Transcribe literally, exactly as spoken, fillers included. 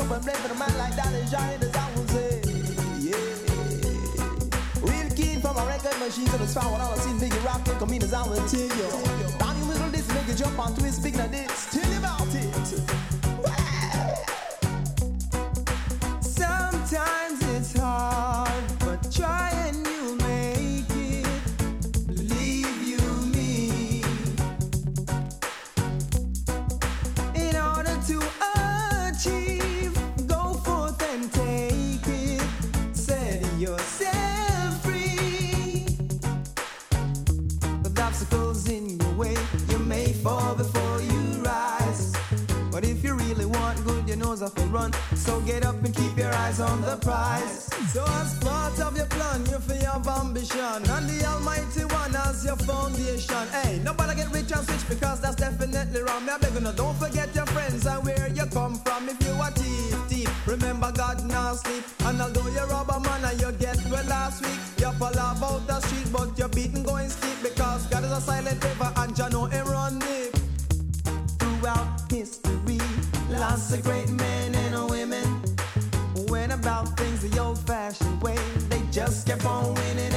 up and play for the man like that and Johnny the sound will say, yeah. Real keen from a record machine to the spot when I was seeing Biggie rockin', come in as I will tell you. Donnie whistle this, make you jump on twist, big now this, tell you about it. Sometimes it's hard, but try and you'll make it. Believe you me. In order to achieve, go forth and take it. Set yourself free. With obstacles in your way, you may fall before you rise. But if you really want good, you know off and run. So get up and keep your eyes on the prize. So as part of your plan, you feel have ambition, and the Almighty One as your foundation. Hey, nobody get rich and switch because that's definitely wrong. Me I beg you, no, don't forget your friends and where you come from. If you a thief, thief, remember God now sleep. And although you rob a man and you get well last week, you fall about the street but you're beaten going steep because God is a silent river and Jah know him run deep. Throughout history, lots of great men and women went about things the old-fashioned way. They just kept on winning